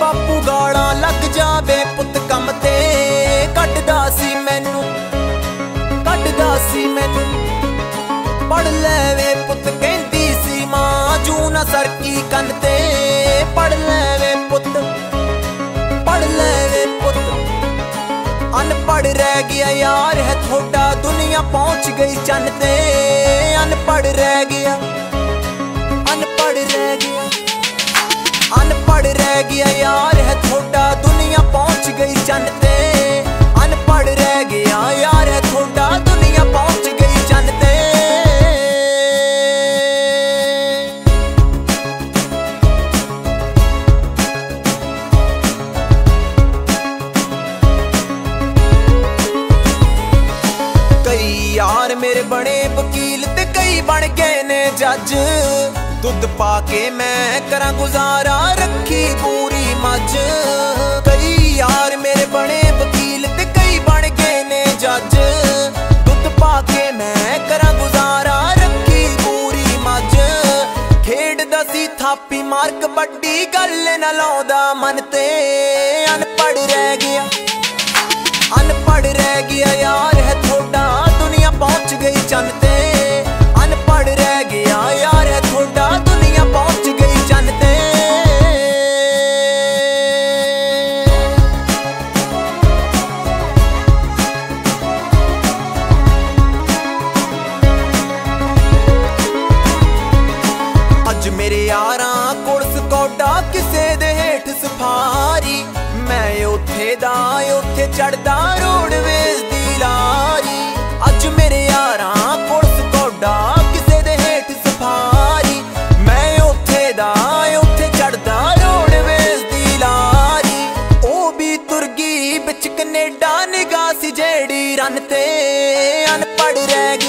बापू गाला लग जावे पुत कम ते कटदा सी मैनू पढ़ लेवे पुत कहंदी सी मां जू ना सरकी कन ते पढ़ लेवे पुत अनपढ़ रह गया यार है थोड़ा दुनिया पहुंच गई चन ते अनपढ़ रह गया यार है थोड़ा दुनिया पहुंच गई चन ते अनपढ़ रह गया यार है थोड़ा दुनिया पहुंच गई चन ते कई यार मेरे बने वकील ते कई बन गए ने जज दुध पाके मैं करा गुजारा रखी पूरी मज कई यार मेरे बने वकील ते कई बन गए ने जज दुध पाके मैं करा गुजारा रखी पूरी मज खेडदा सी थापी मार कबड्डी गल न लाउंदा मन ते अनपढ़ रह गया यार है थोड़ा दुनिया पहुंच गई चन ते अनपढ़ रह गया यार है थोड़ा दुनिया पहुंच गई चन ते अज मेरे यारां कोल स्कौटा किसे दे हेठ सफारी मैं उथे दा उथे चढ़दा रोडवेज दी लारी अज मेरे यारां कोल स्कौटा किसे दे हेठ सफारी मैं उथे दा उथे चढ़दा रोडवेज दी लारी ओ भी तुर गई बिच कनेडा निगाह सी जेड़ी रन ते अनपढ़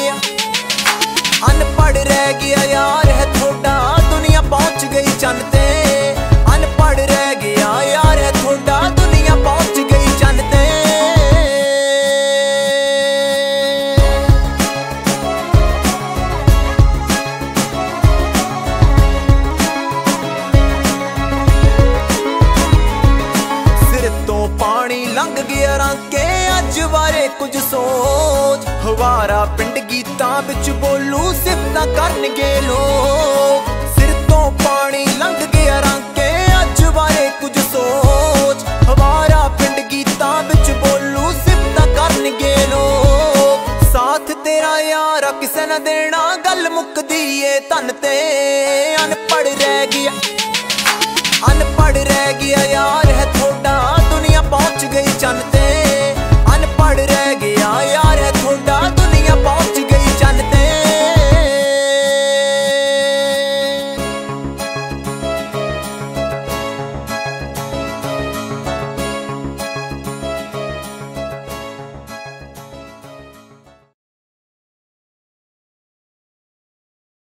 रह गया यार है थोड़ा दुनिया पहुंच गई चन ते अनपढ़ रह गया यार है थोड़ा दुनिया पहुंच गई चन ते सिर तो पानी लंघ गया रंके अज बारे कुछ सोच हवारा पिंड गीतां विच बोलू सिफतां करनगे लोग सिर तो पानी लंघ गया रंके अज बारे कुछ सोच हवारा पिंड गीतां विच बोलू सिफतां करनगे लोग साथ तेरा यार किसे न देना गल मुकदी ए तन ते अनपढ़ रह गया यार